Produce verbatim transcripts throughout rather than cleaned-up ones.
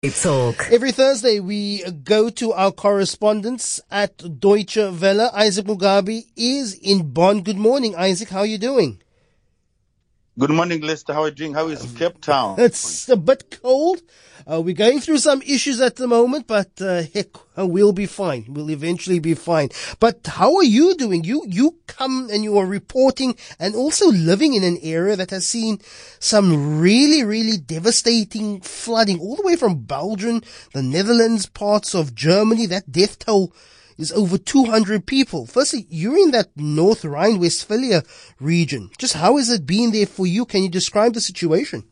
Talk. Every Thursday, we go to our correspondents at Deutsche Welle. Isaac Mugabi is in Bonn. Good morning, Isaac. How are you doing? Good morning, Lester. How are you doing? How is Cape Town? It's a bit cold. Uh, we're going through some issues at the moment, but uh, heck, we'll be fine. We'll eventually be fine. But how are you doing? You you come and you are reporting and also living in an area that has seen some really, really devastating flooding all the way from Belgium, the Netherlands, parts of Germany. That death toll is over two hundred people. Firstly, you're in that North Rhine-Westphalia region. Just how has it been there for you? Can you describe the situation?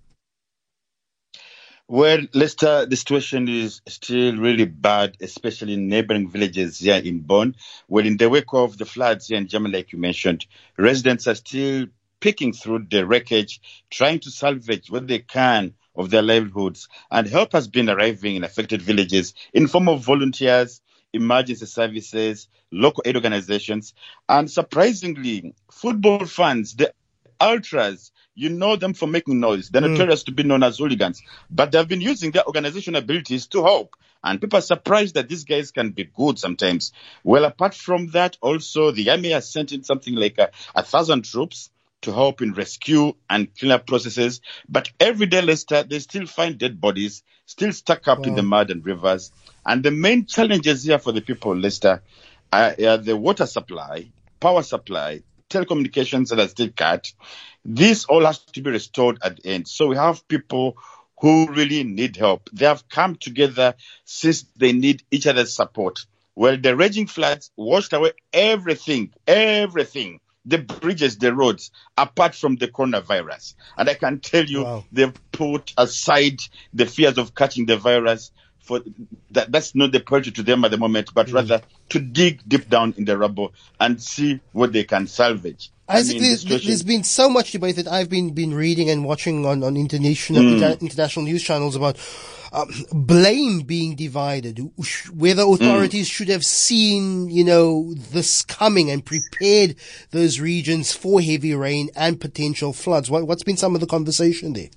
Well, Lester, the situation is still really bad, especially in neighboring villages here in Bonn. Well, in the wake of the floods here in Germany, like you mentioned, residents are still picking through the wreckage, trying to salvage what they can of their livelihoods. And help has been arriving in affected villages in form of volunteers, emergency services, local aid organizations, and surprisingly, football fans, the ultras. You know them for making noise. They're notorious mm. to be known as hooligans, but they've been using their organizational abilities to help. And people are surprised that these guys can be good sometimes. Well, apart from that, also the army has sent in something like a, a thousand troops to help in rescue and cleanup processes. But every day, Lester, they still find dead bodies, still stuck up wow. in the mud and rivers. And the main challenges here for the people, Lester, are, are the water supply, power supply, telecommunications that are still cut. This all has to be restored at the end. So we have people who really need help. They have come together since they need each other's support. Well, the raging floods washed away everything, everything. The bridges, the roads, apart from the coronavirus. And I can tell you, wow. they've put aside the fears of catching the virus. For that, that's not the priority to them at the moment, but mm. rather to dig deep down in the rubble and see what they can salvage. Isaac, I mean, there's, there's been so much debate that I've been, been reading and watching on, on international, mm. inter, international news channels about um, blame being divided, whether authorities mm. should have seen, you know, this coming and prepared those regions for heavy rain and potential floods. What, what's been some of the conversation there?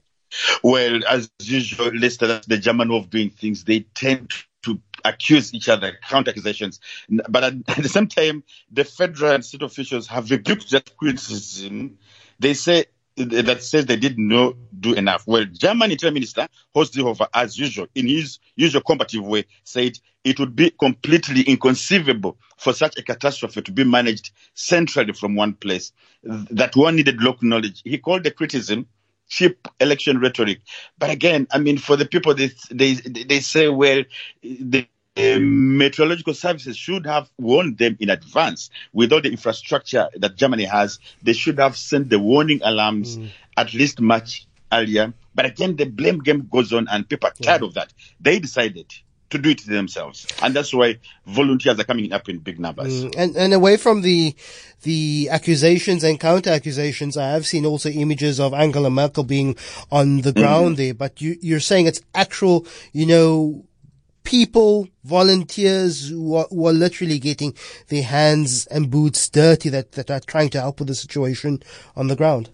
Well, as usual, Lester, that's the German way of doing things. They tend to accuse each other, counter accusations. But at, at the same time, the federal and state officials have rebuked that criticism. They say that says they did not do enough. Well, German Interior Minister Horst Seehofer, as usual, in his usual combative way, said it would be completely inconceivable for such a catastrophe to be managed centrally from one place, that one needed local knowledge. He called the criticism cheap election rhetoric. But again, I mean, for the people, they they they say, well, the uh, meteorological services should have warned them in advance. With all the infrastructure that Germany has, they should have sent the warning alarms mm. at least much earlier. But again, the blame game goes on, and people are tired yeah. of that. They decided to do it themselves. And that's why volunteers are coming up in big numbers. Mm, and, and away from the, the accusations and counter accusations, I have seen also images of Angela Merkel being on the ground mm. there, but you, you're saying it's actual, you know, people, volunteers who are, who are literally getting their hands and boots dirty that, that are trying to help with the situation on the ground.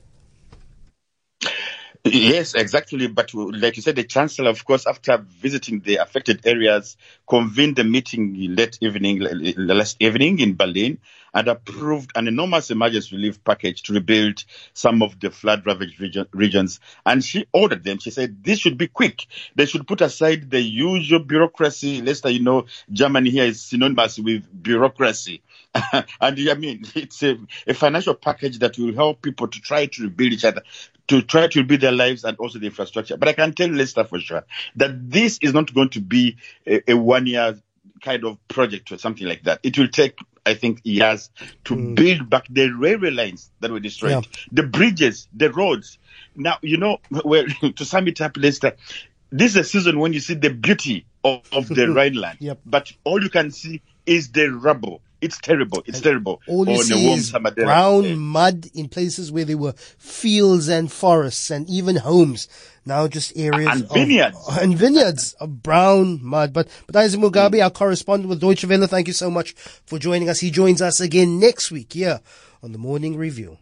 Yes, exactly. But like you said, the Chancellor, of course, after visiting the affected areas, convened a meeting late evening, last evening in Berlin, and approved an enormous emergency relief package to rebuild some of the flood-ravaged region, regions. And she ordered them. She said this should be quick. They should put aside the usual bureaucracy. Lester, you know, Germany here is synonymous with bureaucracy. And I mean, it's a, a financial package that will help people to try to rebuild each other, to try to rebuild their lives and also the infrastructure. But I can tell you, Lester, for sure, that this is not going to be a, a one-year kind of project or something like that. It will take, I think, years to mm. build back the railway lines that were destroyed, yeah. the bridges, the roads. Now, you know, well, to sum it up, Lester, this is a season when you see the beauty of, of the Rhineland, yep. but all you can see is the rubble. It's terrible. It's and terrible. All you see is brown day. mud in places where there were fields and forests and even homes. Now just areas and vineyards. Of, and vineyards of brown mud. But, but Isaac Mugabi, mm. our correspondent with Deutsche Welle, thank you so much for joining us. He joins us again next week here on the Morning Review.